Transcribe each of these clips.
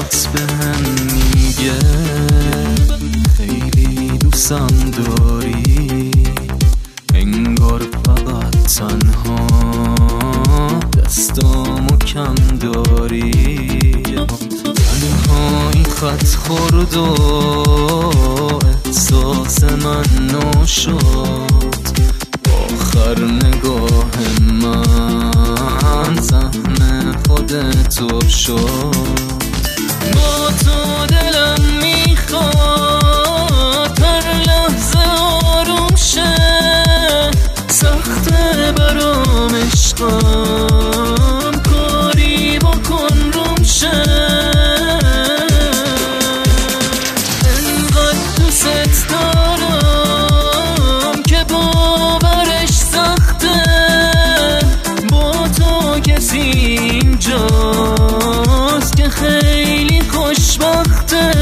چشات بهم میگه خیلی دوستم داری، انگار فقط تنها دستامو کم داری. تنهایی خط خورد و احساس من نو شد، آخر نگاه من سهم خودت شد. با تو دلم میخواد هر لحظه آروم شه، سخته برام عشقم کاری بکن روم شه. انقدر دوست دارم که باورش سخته، با تو کسی اینجاست که خیلی خوشبخته.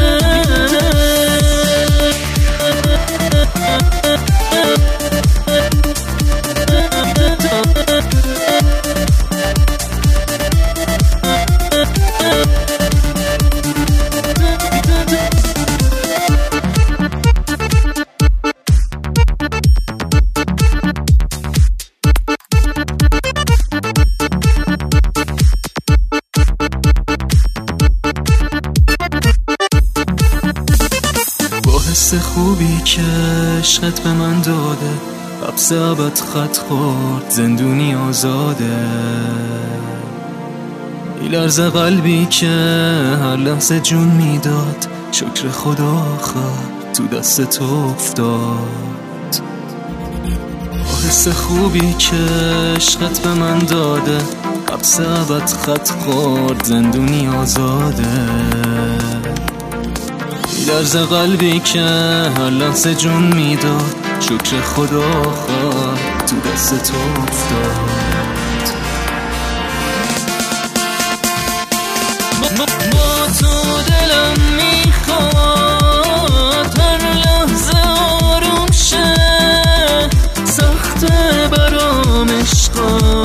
حس خوبی که عشقت به من داده، حبس ابد خط خورد زندونی آزاده. این لرز قلبی که هر لحظه جون میداد، شکر خدا آخر تو دست تو افتاد. حس خوبی که عشقت به من داده، حبس ابد خط خورد زندونی آزاده. لرز قلبی که هر لحظه جون میداد، شکر خدا خواهد تو دست تو افتاد. با تو دلم میخواد هر لحظه آروم شه، سخته برام عشقم